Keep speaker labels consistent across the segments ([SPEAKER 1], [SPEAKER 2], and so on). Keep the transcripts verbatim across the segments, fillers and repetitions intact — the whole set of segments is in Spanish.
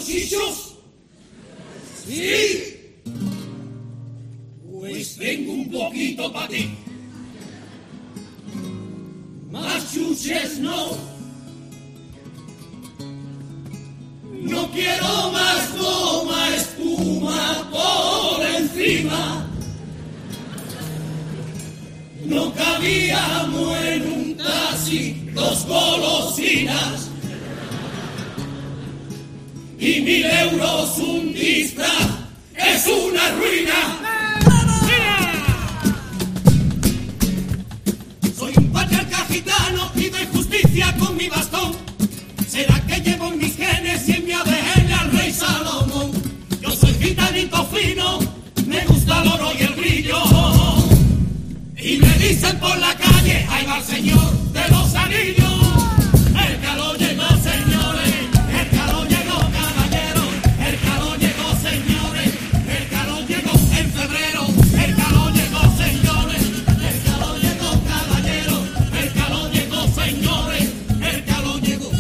[SPEAKER 1] chichos? ¿Sí? Pues tengo un poquito para ti. Más chuches no. No quiero más goma, espuma por encima. No cabíamos en un taxi dos golosinas y mil euros un disfraz es una ruina. Soy un patriarca gitano y doy justicia con mi bastón. ¿Será que llevo en mis genes y en mi A D N al rey Salomón? Yo soy gitanito fino, me gusta el oro y el brillo. Y me dicen por la calle, ahí va el señor de los anillos. El calor llegó, señores, el calor llegó, caballeros. El calor llegó, señores, el calor llegó en febrero. El calor llegó, señores, el calor llegó, caballeros. El calor llegó, señores, el calor llegó.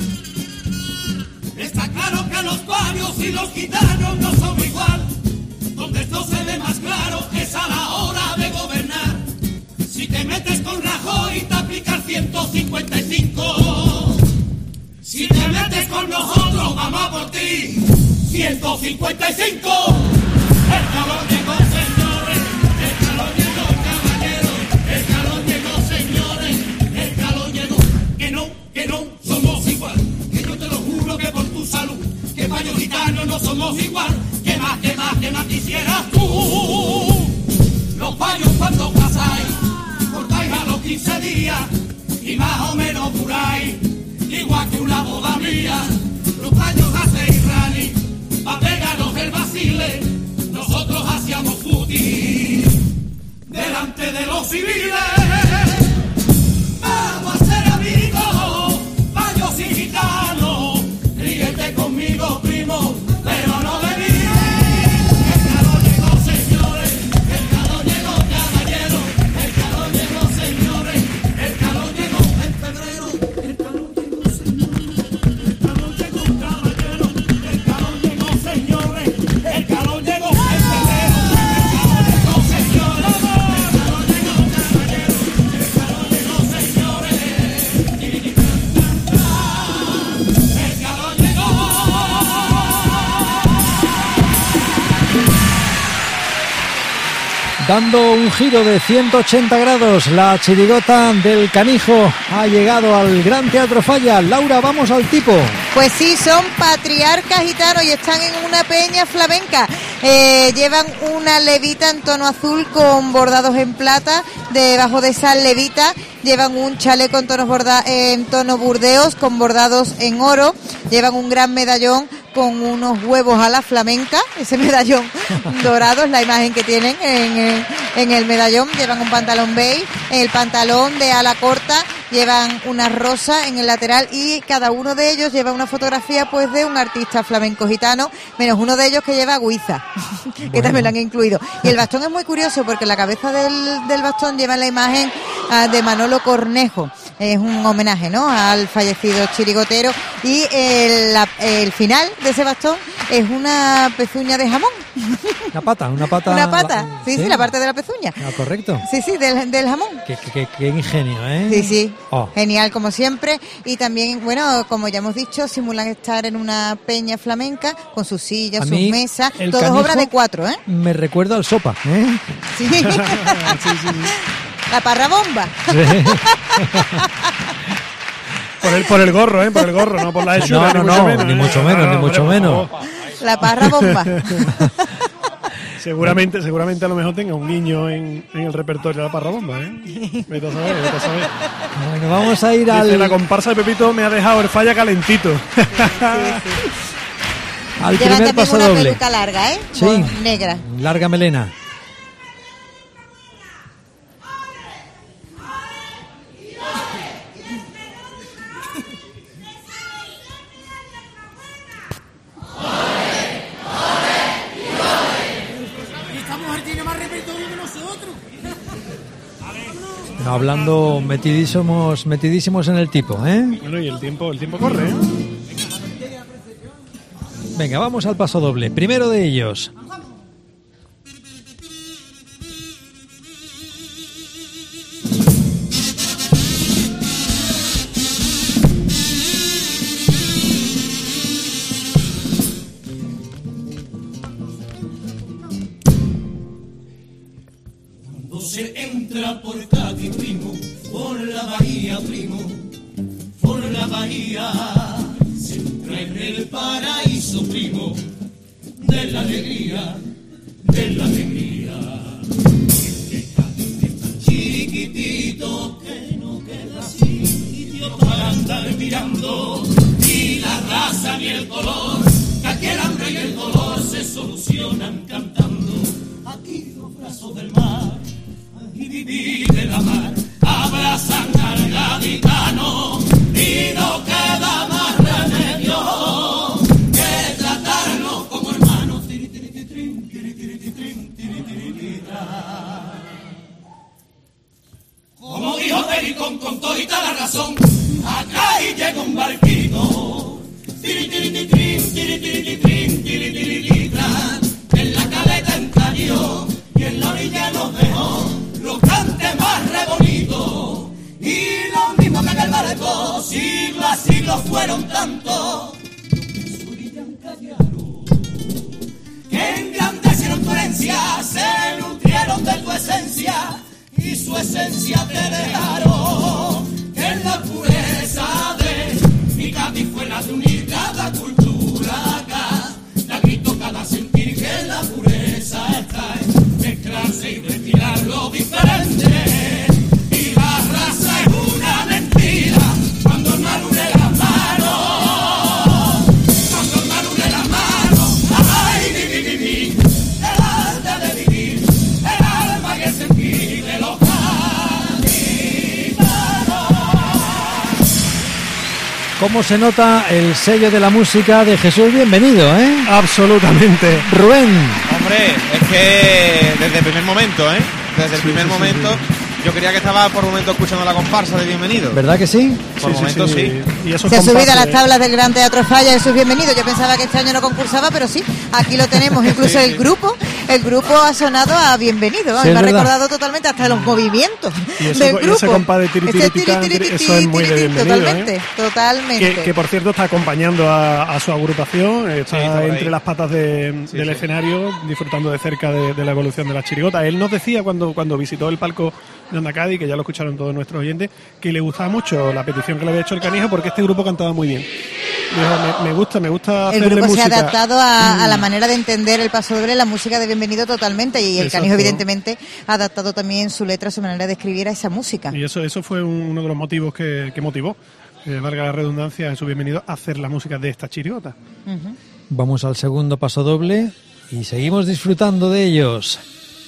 [SPEAKER 1] Está claro que los parios y los gitanos no son igual. Donde esto se ve más claro es a la hora de gobernar. Si te metes con Rajoy te aplicas ciento cincuenta y cinco. Si te metes con nosotros vamos a por ti ciento cincuenta y cinco. El calor llegó, señores, el calor llegó, caballeros. El calor llegó, señores, el calor llegó. Que no, que no somos igual. Que yo te lo juro que por tu salud, que payos gitanos no somos igual. Que más, que más, que más quisieras tú. Los payos cuando pasáis cortáis a los quince días y más o menos duráis igual que una boda mía. Los payos hacéis rally pa' pegarnos el vacile. Nosotros hacíamos footing delante de los civiles. Vamos a ser amigos, payos y gitanos. Ríete conmigo, primo, pero no de mí.
[SPEAKER 2] Dando un giro de ciento ochenta grados, la chirigota del Canijo ha llegado al Gran Teatro Falla. Laura, vamos al tipo.
[SPEAKER 3] Pues sí, son patriarcas gitanos y están en una peña flamenca. Eh, llevan una levita en tono azul con bordados en plata. Debajo de esa levita llevan un chaleco en tonos borda- en tono burdeos con bordados en oro. Llevan un gran medallón con unos huevos a la flamenca. Ese medallón dorado es la imagen que tienen en, en, en el medallón. Llevan un pantalón beige, en el pantalón de ala corta llevan una rosa en el lateral y cada uno de ellos lleva una fotografía pues de un artista flamenco gitano, menos uno de ellos que lleva guiza, que bueno, también lo han incluido. Y el bastón es muy curioso porque en la cabeza del, del bastón lleva la imagen uh, de Manolo Cornejo. Es un homenaje, ¿no?, al fallecido chirigotero. Y el, la, el final de ese bastón es una pezuña de jamón.
[SPEAKER 2] Una pata, una pata.
[SPEAKER 3] Una pata, sí, sí, sí, la parte de la pezuña.
[SPEAKER 2] Ah, correcto.
[SPEAKER 3] Sí, sí, del, del jamón.
[SPEAKER 2] Qué, qué, qué ingenio, ¿eh?
[SPEAKER 3] Sí, sí.
[SPEAKER 2] Oh.
[SPEAKER 3] Genial, como siempre. Y también, bueno, como ya hemos dicho, simulan estar en una peña flamenca con sus sillas, sus mesas. Todo es obra de cuatro, ¿eh?
[SPEAKER 2] Me recuerda al Sopa, ¿eh?
[SPEAKER 3] Sí. sí, sí, sí. La parrabomba. Sí.
[SPEAKER 4] Por el, por el gorro, ¿eh? Por el gorro, no por la hechura.
[SPEAKER 2] No, no, no, ni mucho menos, ni mucho menos.
[SPEAKER 3] La parrabomba.
[SPEAKER 4] Seguramente, seguramente a lo mejor tenga un guiño en, en el repertorio de la parrabomba, ¿eh? Vete a saber, vete a saber.
[SPEAKER 2] Bueno, vamos a ir
[SPEAKER 4] Dice,
[SPEAKER 2] al...
[SPEAKER 4] la comparsa de Pepito me ha dejado el Falla calentito.
[SPEAKER 3] Sí, sí.
[SPEAKER 2] Al
[SPEAKER 3] Llevan
[SPEAKER 2] primer paso
[SPEAKER 3] una
[SPEAKER 2] doble.
[SPEAKER 3] peluca larga, ¿eh?
[SPEAKER 2] Sí,
[SPEAKER 3] Con negra.
[SPEAKER 2] Larga melena. Hablando metidísimos, metidísimos en el tipo, ¿eh?
[SPEAKER 4] Bueno, y el tiempo, el tiempo corre, ¿eh?
[SPEAKER 2] Venga, vamos al paso doble. Primero de ellos.
[SPEAKER 1] Cuando se entra por Cádiz, primo, por la bahía, primo, por la bahía, se entra en el paraíso, primo, de la alegría, de la alegría. Que Cádiz es tan chiquitito que no queda sitio para andar mirando, ni la raza ni el color, que aquí el hambre y el dolor se solucionan cantando. Aquí los brazos del mar y vivir de la mar abrazan al gaditano y no queda más remedio que tratarnos como hermanos. Como dijo Pericón con todita la razón, acá y llega un barquito en la caleta encalló y en la orilla nos dejó los cantes más re bonitos, y lo mismo que en el barco, siglos a siglos fueron tantos, en su orilla encallaron, que engrandecieron tu herencia, se nutrieron de tu esencia, y su esencia te dejaron, que en la pureza de mi Cádiz fue la de unir cada cultura acá, la grito cada sentir que en la pureza está en mezclarse y respirar lo diferente, y la raza es una mentira cuando el mar une las manos, cuando el mar une las manos, ay, vi, vi, vi, vi, el arte de vivir, el alma y el sentir de los
[SPEAKER 2] ¿Cómo se nota el sello de la música de Jesús Bienvenido, eh?
[SPEAKER 4] Absolutamente.
[SPEAKER 2] Rubén.
[SPEAKER 5] Hombre, es que desde el primer momento, ¿eh? Desde el
[SPEAKER 4] Sí,
[SPEAKER 5] primer
[SPEAKER 4] sí,
[SPEAKER 5] momento,
[SPEAKER 4] sí,
[SPEAKER 5] yo creía que estaba por momento escuchando la comparsa de Bienvenido.
[SPEAKER 2] ¿Verdad que sí?
[SPEAKER 5] Por
[SPEAKER 4] Sí, sí,
[SPEAKER 5] momentos sí.
[SPEAKER 4] sí. Y esos
[SPEAKER 3] Se ha subido a las
[SPEAKER 4] compases-
[SPEAKER 3] tablas del Gran Teatro Falla, Jesús Bienvenido. Yo pensaba que este año no concursaba, pero sí, aquí lo tenemos. Incluso
[SPEAKER 5] Sí,
[SPEAKER 3] el
[SPEAKER 5] sí.
[SPEAKER 3] grupo, el grupo ha sonado a Bienvenido.
[SPEAKER 2] Sí,
[SPEAKER 3] me
[SPEAKER 2] es
[SPEAKER 3] ha
[SPEAKER 2] verdad.
[SPEAKER 3] recordado totalmente hasta los movimientos
[SPEAKER 4] Y ese-
[SPEAKER 3] del
[SPEAKER 4] y ese
[SPEAKER 3] grupo.
[SPEAKER 4] compás de tiri, tiri,
[SPEAKER 3] Ese
[SPEAKER 4] titán,
[SPEAKER 3] tiri, tiri,
[SPEAKER 4] eso es muy de
[SPEAKER 3] tiri, tiri,
[SPEAKER 4] Bienvenido,
[SPEAKER 3] Totalmente,
[SPEAKER 4] ¿eh?
[SPEAKER 3] totalmente.
[SPEAKER 4] Que, que por cierto está acompañando a, a su agrupación, está,
[SPEAKER 5] Sí, está por ahí.
[SPEAKER 4] entre las patas de-
[SPEAKER 5] Sí,
[SPEAKER 4] del
[SPEAKER 5] sí.
[SPEAKER 4] escenario, disfrutando de cerca de, de la evolución de la chirigota. Él nos decía cuando, cuando visitó el palco de Onda Cádiz, que ya lo escucharon todos nuestros oyentes, que le gustaba mucho la petición que le había hecho el Canijo porque este grupo cantaba muy bien. Dijo, me, me gusta, me gusta
[SPEAKER 3] El
[SPEAKER 4] hacerle
[SPEAKER 3] grupo se ha
[SPEAKER 4] música.
[SPEAKER 3] adaptado a, a la manera de entender el paso doble, la música de Bienvenido totalmente, y el
[SPEAKER 4] Exacto.
[SPEAKER 3] Canijo evidentemente ha adaptado también su letra, su manera de escribir a esa música.
[SPEAKER 4] Y eso, eso fue un- uno de los motivos que, que motivó, eh, valga la redundancia, a su Bienvenido a hacer la música de esta chirigota.
[SPEAKER 3] Ujú.
[SPEAKER 2] Vamos al segundo paso doble y seguimos disfrutando de ellos.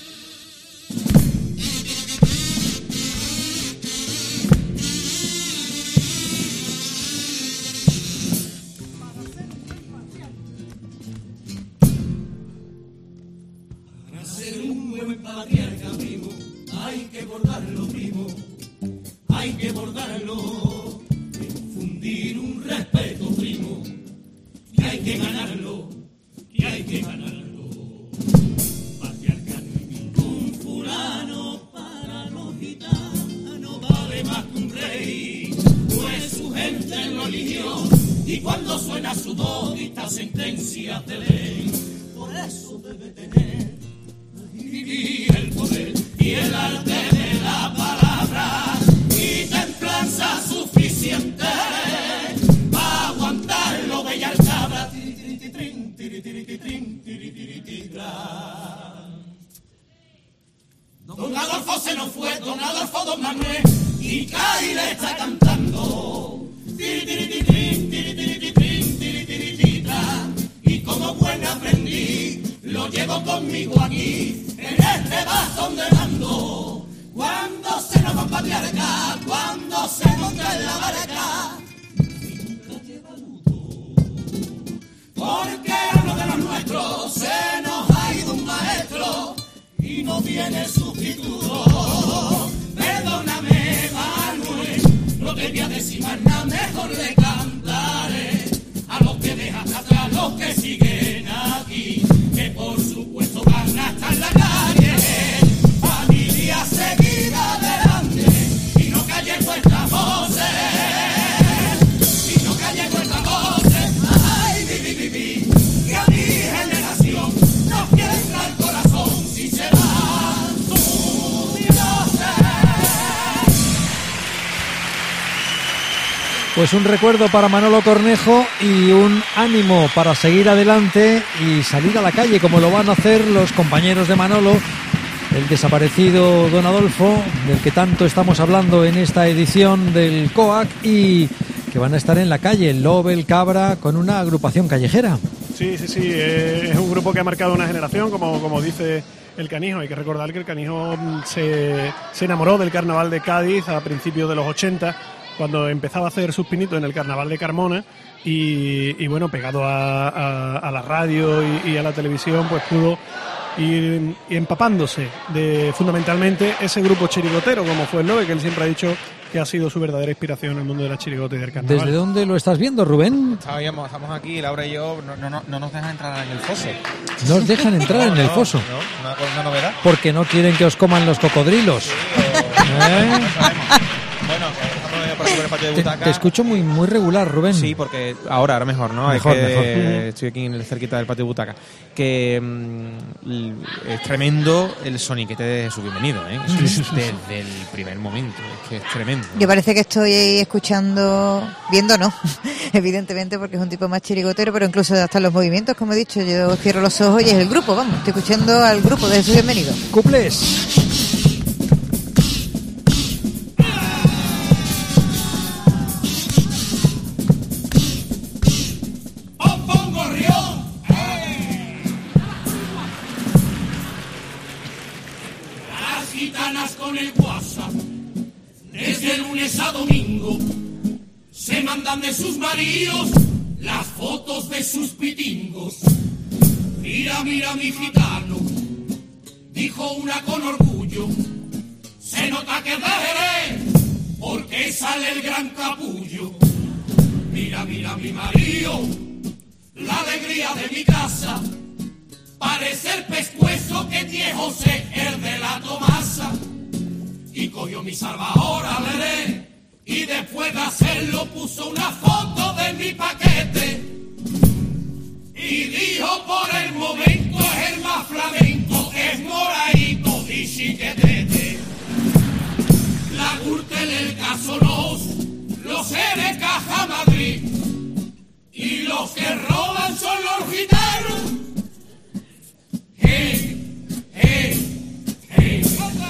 [SPEAKER 1] Para ser un buen patriarca, primo, hay que bordarlo, primo, hay que bordarlo, infundir un respeto, primo, que hay que ganarlo, que hay que ganarlo. Patriarca, un fulano para los gitanos vale más que un rey, pues su gente lo eligió, y cuando suena su voz dicta sentencias de ley. Por eso debe tener y el poder y el arte de la palabra y templanza suficiente para aguantar lo bella cabra. Don Adolfo se nos fue, don Adolfo, don Manuel, y Cádiz le está cantando. Y como buen aprendiz, lo llevo conmigo aquí, en este bastón de mando. Cuando se nos va a patriarca, cuando se monta en la barca, nunca lleva luto, porque a uno de los nuestros se nos ha ido un maestro y no viene el sustituto. Perdóname, Manuel, no te voy a decir más nada, mejor le cantaré a los que dejas atrás, los que siguen.
[SPEAKER 2] Pues un recuerdo para Manolo Cornejo y un ánimo para seguir adelante y salir a la calle, como lo van a hacer los compañeros de Manolo, el desaparecido Don Adolfo, del que tanto estamos hablando en esta edición del C O A C, y que van a estar en la calle, el Lobe, el Cabra, con una agrupación callejera.
[SPEAKER 4] Sí, sí, sí, eh, es un grupo que ha marcado una generación, como, como dice el Canijo. Hay que recordar que el Canijo se, se enamoró del carnaval de Cádiz a principios de los ochenta, cuando empezaba a hacer sus pinitos en el carnaval de Carmona, y, y bueno, pegado a, a, a la radio y, y a la televisión, pues pudo ir, ir empapándose de fundamentalmente ese grupo chirigotero, como fue el Lobe, que él siempre ha dicho que ha sido su verdadera inspiración en el mundo de la chirigota y del carnaval.
[SPEAKER 2] ¿Desde dónde lo estás viendo, Rubén?
[SPEAKER 5] Estábamos, estamos aquí, Laura y yo, no, no, no, no nos dejan entrar en el foso.
[SPEAKER 2] ¿No os dejan entrar
[SPEAKER 5] no,
[SPEAKER 2] en el
[SPEAKER 5] no,
[SPEAKER 2] foso?
[SPEAKER 5] No, una, una novedad.
[SPEAKER 2] Porque no quieren que os coman los cocodrilos.
[SPEAKER 5] Sí, o,
[SPEAKER 2] ¿Eh?
[SPEAKER 5] no sabemos. Bueno, estamos por aquí por el patio de
[SPEAKER 2] Te,
[SPEAKER 5] butaca.
[SPEAKER 2] te escucho muy muy regular, Rubén.
[SPEAKER 5] Sí, porque ahora, ahora mejor, ¿no?
[SPEAKER 2] Mejor,
[SPEAKER 5] es que
[SPEAKER 2] mejor.
[SPEAKER 5] Estoy aquí en el cerquita del patio de butaca. Que mmm, es tremendo el soniquete de su bienvenido, ¿eh? Eso
[SPEAKER 4] Sí,
[SPEAKER 5] es
[SPEAKER 4] sí, sí,
[SPEAKER 5] desde el primer momento, es que es tremendo.
[SPEAKER 3] Yo parece que estoy escuchando, viendo no, evidentemente porque es un tipo más chirigotero, pero incluso hasta los movimientos, como he dicho, yo cierro los ojos y es el grupo, vamos, estoy escuchando al grupo de su bienvenido.
[SPEAKER 2] Cuplés.
[SPEAKER 1] Con el WhatsApp, desde lunes a domingo, se mandan de sus maridos las fotos de sus pitingos. Mira, mira mi gitano, dijo una con orgullo, se nota que es de Jerez, porque sale el gran capullo. Mira, mira mi marido, la alegría de mi casa, parece el pescuezo que tiene José, el de la Tomasa. Y cogió mi salvadora, veré, y después de hacerlo puso una foto de mi paquete. Y dijo por el momento es el más flamenco, es moradito y chiquetete. La Gürtel, el Casonos, los de Caja Madrid, y los que roban son los gitanos. Hey, hey, hey.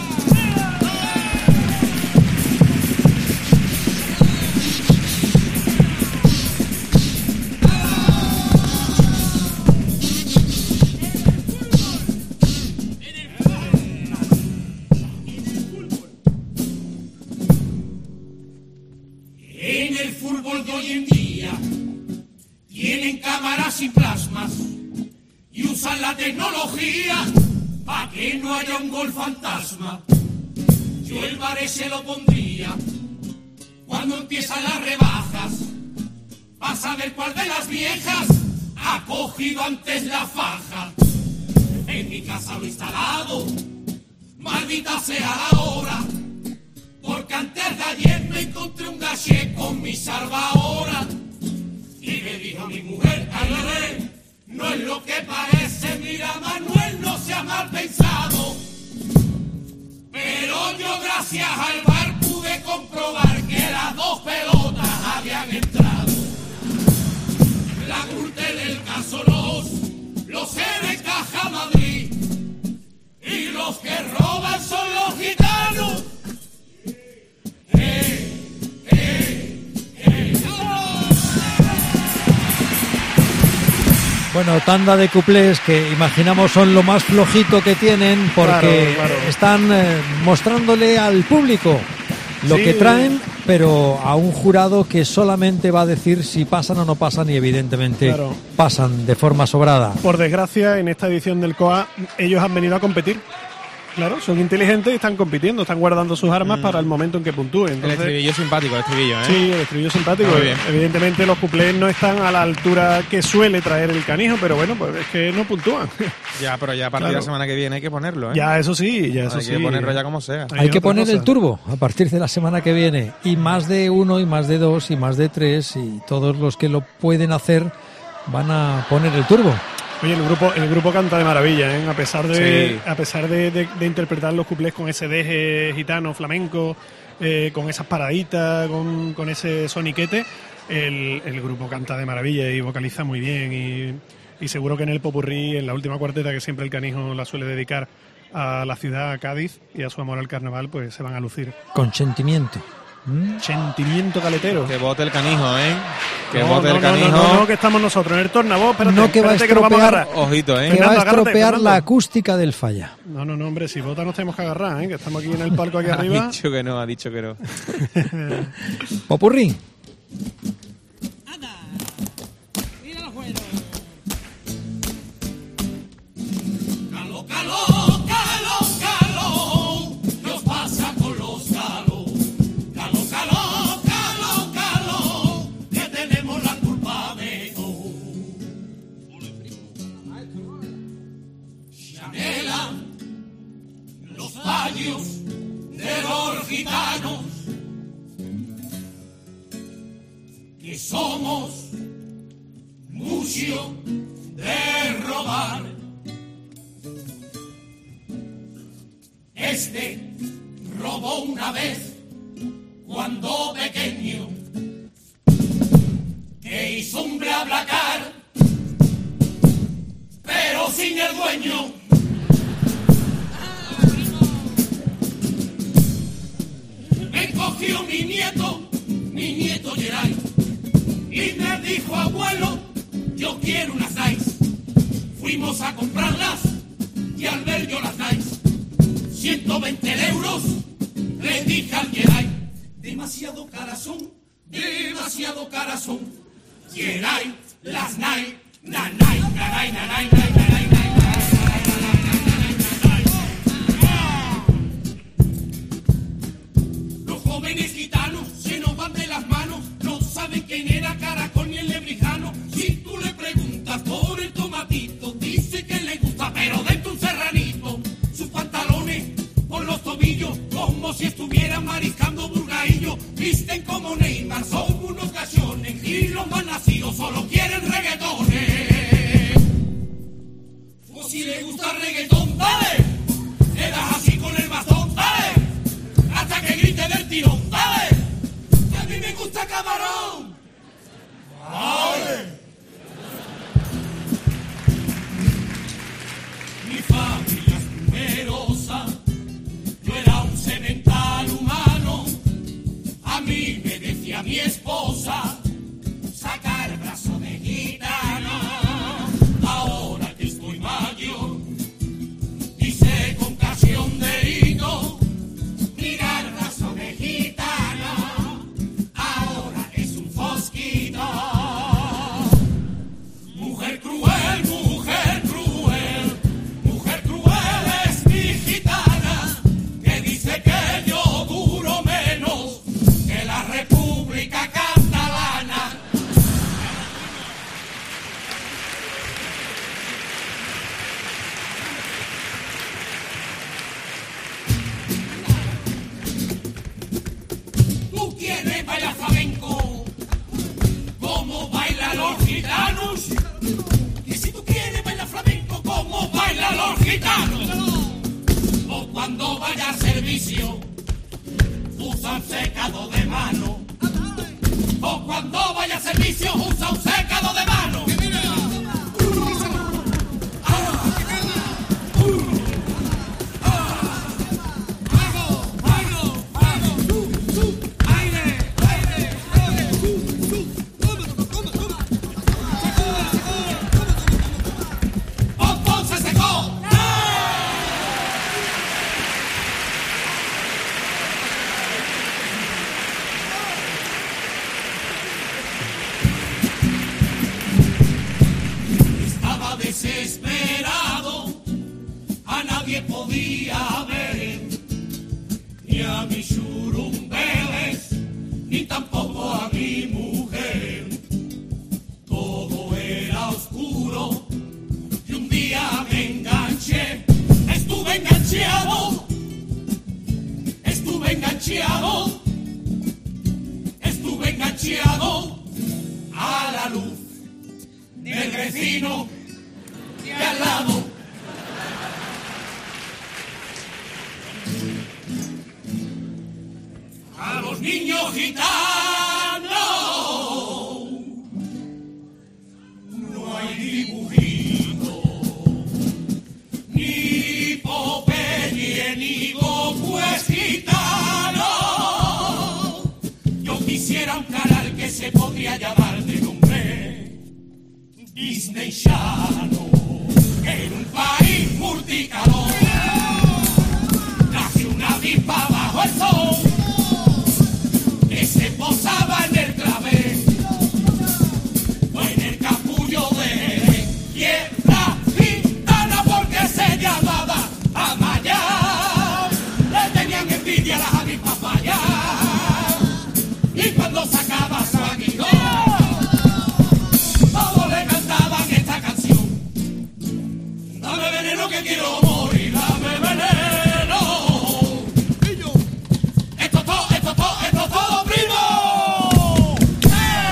[SPEAKER 1] En el fútbol de hoy en día tienen cámaras y plasmas y usan la tecnología para que no haya un gol fantasma. Yo el Varese se lo pondría cuando empiezan las rebajas, para saber cuál de las viejas ha cogido antes la faja. En mi casa lo he instalado, maldita sea la hora, porque antes de ayer me encontré un gaché con mi salvadora. Y le dijo a mi mujer, ay, ay, no es lo que parece, mira Manuel, no sea mal pensado. Pero yo gracias al bar pude comprobar que las dos pelotas habían entrado. La Gürtel, el Casonos, los de Caja Madrid, y los que roban son los gitanos. Hey, hey, hey.
[SPEAKER 2] Bueno, tanda de cuplés que imaginamos son lo más flojito que tienen, porque
[SPEAKER 4] Claro, claro.
[SPEAKER 2] están eh, mostrándole al público lo
[SPEAKER 4] Sí.
[SPEAKER 2] que traen, pero a un jurado que solamente va a decir si pasan o no pasan, y evidentemente
[SPEAKER 4] Claro.
[SPEAKER 2] pasan de forma sobrada.
[SPEAKER 4] Por desgracia, en esta edición del C O A, ellos han venido a competir. Claro, son inteligentes y están compitiendo, están guardando sus armas
[SPEAKER 5] Mm.
[SPEAKER 4] para el momento en que puntúen.
[SPEAKER 5] El
[SPEAKER 4] Entonces,
[SPEAKER 5] estribillo simpático, el estribillo, ¿eh?
[SPEAKER 4] sí, el estribillo simpático.
[SPEAKER 5] Muy bien.
[SPEAKER 4] Evidentemente los cuplés no están a la altura que suele traer el Canijo, pero bueno, pues es que no puntúan.
[SPEAKER 5] Ya, pero ya a partir
[SPEAKER 4] Claro.
[SPEAKER 5] de la semana que viene hay que ponerlo, ¿eh?
[SPEAKER 4] Ya, eso sí, ya eso
[SPEAKER 5] hay
[SPEAKER 4] sí.
[SPEAKER 5] que ponerlo ya como sea.
[SPEAKER 4] Ahí
[SPEAKER 2] Hay
[SPEAKER 4] es
[SPEAKER 2] que
[SPEAKER 4] otra
[SPEAKER 2] poner
[SPEAKER 4] cosa.
[SPEAKER 2] el turbo a partir de la semana que viene, y más de uno, y más de dos, y más de tres, y todos los que lo pueden hacer van a poner el turbo.
[SPEAKER 4] Oye, el grupo, el grupo canta de maravilla, ¿eh? A pesar de,
[SPEAKER 5] Sí.
[SPEAKER 4] a pesar de, de- de interpretar los cuplés con ese deje gitano, flamenco, eh, con esas paraditas, con, con ese soniquete, el, el grupo canta de maravilla y vocaliza muy bien. Y, y seguro que en el popurrí, en la última cuarteta que siempre el Canijo la suele dedicar a la ciudad, a Cádiz, y a su amor al carnaval, pues se van a lucir.
[SPEAKER 2] Con sentimiento. ¿Mm?
[SPEAKER 4] Sentimiento caletero.
[SPEAKER 5] Que vote el Canijo, ¿eh? Que
[SPEAKER 4] no,
[SPEAKER 5] vote
[SPEAKER 4] no,
[SPEAKER 5] el Canijo.
[SPEAKER 4] No, no, no, no, que estamos nosotros en el tornavoz. Espérate,
[SPEAKER 2] no que va a
[SPEAKER 4] espérate, que nos vamos a
[SPEAKER 2] estropear,
[SPEAKER 4] agarrar.
[SPEAKER 5] Ojito, ¿eh?
[SPEAKER 2] Que va a
[SPEAKER 4] Fernando, agárrate,
[SPEAKER 2] estropear
[SPEAKER 4] Fernando.
[SPEAKER 2] la acústica del Falla.
[SPEAKER 4] No, no, no, hombre, si vota nos tenemos que agarrar, ¿eh? Que estamos aquí en el palco aquí
[SPEAKER 5] Ha
[SPEAKER 4] arriba.
[SPEAKER 5] dicho que no, ha dicho que no.
[SPEAKER 2] Popurrí.
[SPEAKER 1] Caló, caló, caló, caló, nos pasa con los caló. Caló, caló, caló, caló, que tenemos la culpa de todo. Chanela, los fallos de los gitanos, que somos mucho de robar. Este robó una vez cuando pequeño, que hizo un blablacar, pero sin el dueño. Me cogió mi nieto, mi nieto Geray, y me dijo: abuelo, yo quiero unas Nice. Fuimos a comprarlas y al ver yo las Nice, ciento veinte euros, le dije al Geray: demasiado caras son, demasiado caras son. Geray, las Nike, na Nike, na Nike, na Nike, na Nike, na Nike. Los jóvenes gitanos se nos van de las manos, no saben quién era Caracol ni el lebrijano. Si tú le preguntas por el tomatito, dice que le gusta, pero dentro un serranito. Sus pantalones por los tobillos, como si estuvieran mariscando burgaillo. Visten como Neymar, son unos gallones, y los más nacidos solo quieren reggaetones. O si le gusta el reggaetón, dale, le das así con el bastón, dale, hasta que grite del tirón, dale, que a mí me gusta camarón. Dale. Mi familia es numerosa, yo era un semental humano. A mí me decía mi esposa: saca el brazo de gitano. Ahora que estoy mayor y sé con canción de hino, mira el brazo de gitano, ahora es un fosquito. Mujer cruel, mujer cruel, mujer cruel es mi gitana, que dice que yo duro menos que la República Catalana. ¿Tú quieres bailar flamenco como bailan los gitanos? Y si tú quieres bailar flamenco como bailan los gitanos, o cuando vaya al servicio usa un secado de mano, o cuando vaya al servicio usa un secado de mano. Entonces secó. Estaba desesperado, a nadie podía ver, ni a mis churumbeles, ni tampoco a mi mujer. Todo era oscuro y un día me enganché, estuve enganchado, estuve enganchado, estuve enganchado a la luz del vecino de al lado. niño gitano. No hay dibujito, ni Popeye, ni Goku es gitano. Yo quisiera un canal que se podría llamar de nombre Disney Channel. En un país multicolor nació una avispa bajo el sol que se posaba en el clavel o en el capullo de tierra gitana, porque se llamaba Amaya. Le tenían envidia a las avispas payas, y cuando sacaba su aguijón todos le cantaban esta canción: dame veneno que quiero morir, dame veneno. Esto es todo, esto es todo, esto es todo, primo. ¡Eh!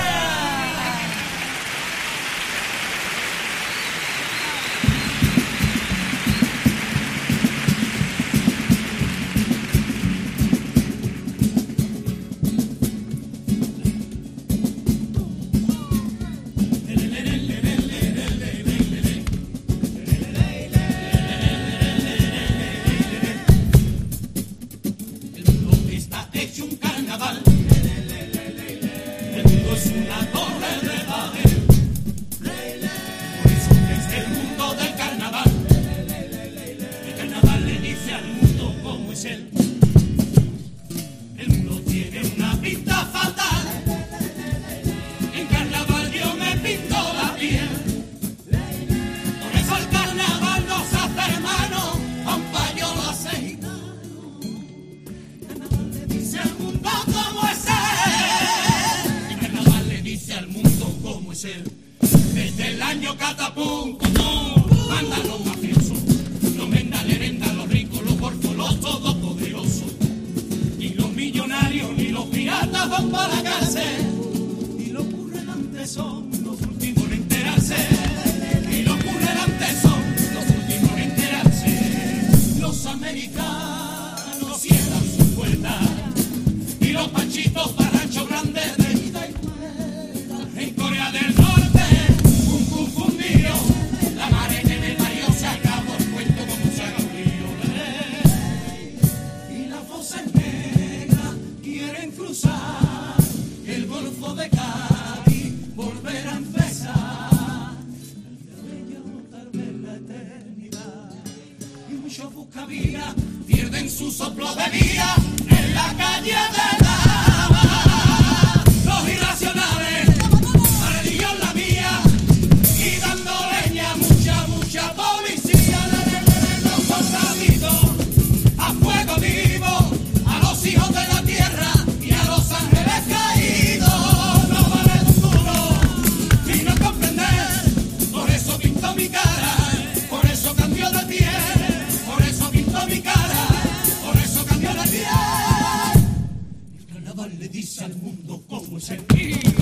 [SPEAKER 1] El mundo está hecho un carnaval. El mundo es una torre de Babel. Por eso es el mundo del carnaval. El carnaval le dice al mundo cómo es él. El mundo tiene una pinta fatal. En carnaval yo me pinto la piel. Por eso el carnaval nos hace hermanos, a un payo lo hace gitano. El carnaval le dice al mundo cómo es él. El carnaval le dice al mundo cómo es él. Desde el año catapum, pum, mandan los mafiosos, los mendalerendas, los ricos, los porcos, los todopoderosos. Ni los millonarios ni los piratas van para la cárcel. Y los currelantes son los últimos en enterarse. Y los currelantes son los últimos en enterarse. Los americanos cierran sus puertas y los panchitos para Rancho Grande de ida y vuelta. En Corea del Norte, un confundido, la mare en el Mario se acabó el cuento como se haga un río. Y las voces negras quieren cruzar el Golfo de Cádiz, volver a empezar. El día tal vez la eternidad. Y muchos buscavidas pierden su soplo de vida en la calle de Dama. Los irracionales, la religión la mía, y dando leña mucha, mucha policía. Los soldaditos a fuego vivo, a los hijos de la tierra y a los ángeles caídos. No vale un duro y no comprender, por eso pinto mi cara, por eso cambio de piel, por eso pinto mi cara, por eso cambio de piel. El carnaval le dice al mundo cómo es el mío.